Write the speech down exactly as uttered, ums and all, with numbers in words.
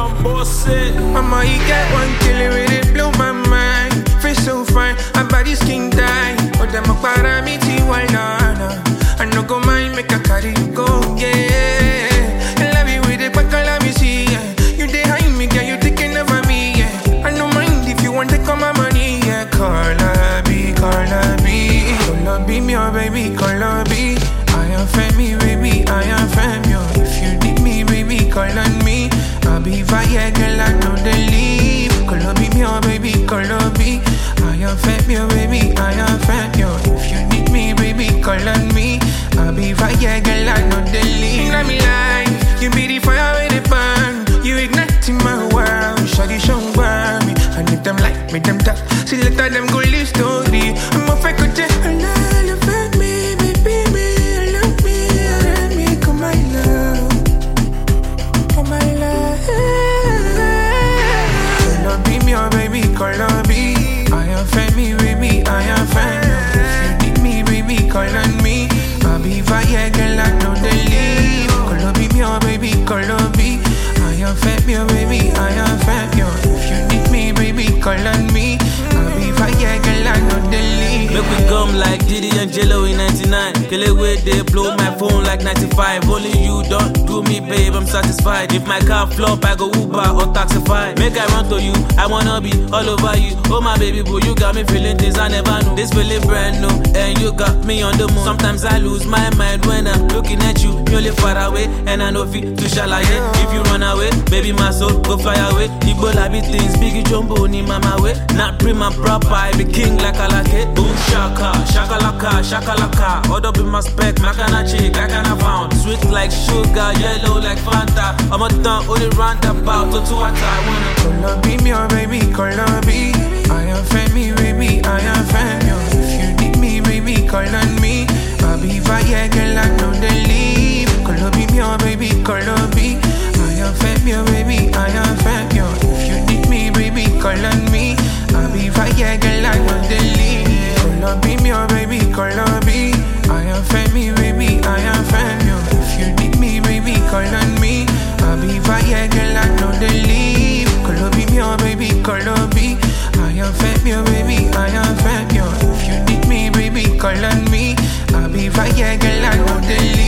I'm bossy. Mama, you get one killer with it, blow my mind. Face so fine, her body skin tight. Oh, them a para me tea, why not? I no go mind, make a carry you go, yeah. I love you with it, but I love you, see, yeah. You behind me, girl, you taking over me, yeah. I no mind if you want to come my money, yeah. Carla B, Carla B. Carla B, me, oh baby, Carla B. I am Femi, baby, I am Femi, oh. If you need me, baby, call on me. I'll be fire, girl, I know they leave. Carla B, me, oh baby, Carla B. I am Femi, oh baby, I am Femi, oh. If you need me, baby, call on me. I'll be fire, girl, I know they leave. Let me lie, you be the fire with the burn. You igniting my world, shawty show me. And if them like me, them talk. See, let them go live story. I'm a fake with you. I love me, baby, me. I love me, I love me, come my love. Come my love. Carla B, me, oh baby, Carla B. I am Femi, baby, I am Femi. If you need me, baby, call on me. I'll be fire, girl, I know they leave. Carla B, me, oh baby, Carla B. I am Femi, oh baby, I am Femi. If you need me, baby, call on me. I'll be fire, girl, I know they leave. Make we come like Diddy and J-Lo in ninety-nine. Kill it with they blow my phone like ninety-five. Only you don't do me, babe, I'm satisfied. If my car flop, I go Uber or Taxify. Make I run to you, I wanna be all over you. Oh my baby boo, you got me feeling things I never knew. This feeling brand new, and you got me on the moon. Sometimes I lose my mind when I'm looking at you. You live far away, and I know fit to shalaye. If you run away, baby my soul go fly away. Ebola be things, biggie jumbo ni mama way. Not prima proper, I be king like a like boom shaka, shaka laka, shaka laka. Hold up in my spec, like an a chick, like an a pound. Sweet like sugar, yellow like Fanta. I'm a tongue, only roundabout, to two at I wanna. Carla B, me, oh baby, Carla B. I am Femi, baby, I am Femi. If you need me, baby, call on me. I'll be fire, girl, I know they leave. Carla B, me, oh baby, Carla B. I am Femi, oh baby, I am Femi. If you need me, baby, call on me. I'll be fire, girl, I know they leave. Carla B, me, oh baby, Carla B. I am Femi, baby, I am Femi. If you need me, baby, call on me. I'll be fire, girl, I know they leave. Carla B, me, oh baby, Carla B. I am Femi, oh baby, I am Femi. If you need me, baby, call on me. I'll be fire, girl, I know they leave.